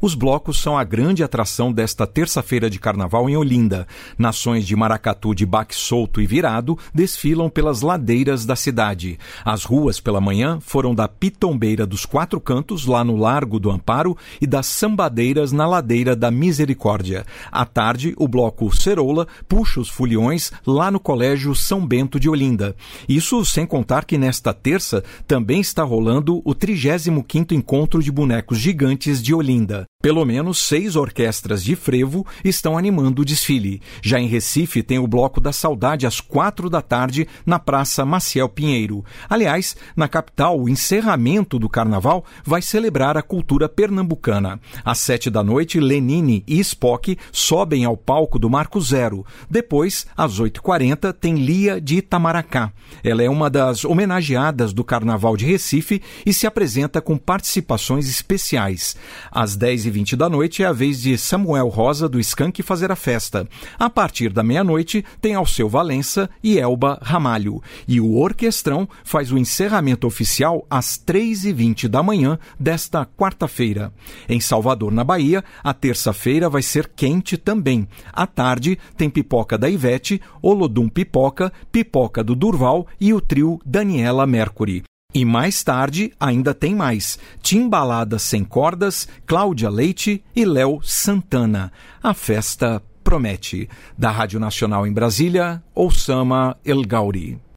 Os blocos são a grande atração desta terça-feira de carnaval em Olinda. Nações de maracatu de baque solto e virado desfilam pelas ladeiras da cidade. As ruas pela manhã foram da Pitombeira dos Quatro Cantos, lá no Largo do Amparo, e das Sambadeiras na Ladeira da Misericórdia. À tarde, o bloco Ceroula puxa os foliões lá no Colégio São Bento de Olinda. Isso sem contar que nesta terça também está rolando o 35º Encontro de Bonecos Gigantes de Olinda. Pelo menos 6 orquestras de frevo estão animando o desfile. Já em Recife tem o Bloco da Saudade às 4 da tarde na Praça Maciel Pinheiro. Aliás, na capital, o encerramento do carnaval vai celebrar a cultura pernambucana. Às 7 da noite, Lenine e Spock sobem ao palco do Marco Zero. Depois, às 8h40, tem Lia de Itamaracá. Ela é uma das homenageadas do Carnaval de Recife e se apresenta com participações especiais. Às 10h20 da noite é a vez de Samuel Rosa do Skank fazer a festa. A partir da meia-noite tem Alceu Valença e Elba Ramalho. E o Orquestrão faz o encerramento oficial às 3h20 da manhã desta quarta-feira. Em Salvador, na Bahia, a terça-feira vai ser quente também. À tarde tem Pipoca da Ivete, Olodum Pipoca, Pipoca do Durval e o trio Daniela Mercury. E mais tarde ainda tem mais. Timbalada Sem Cordas, Cláudia Leite e Léo Santana. A festa promete. Da Rádio Nacional em Brasília, Oussama El Gauri.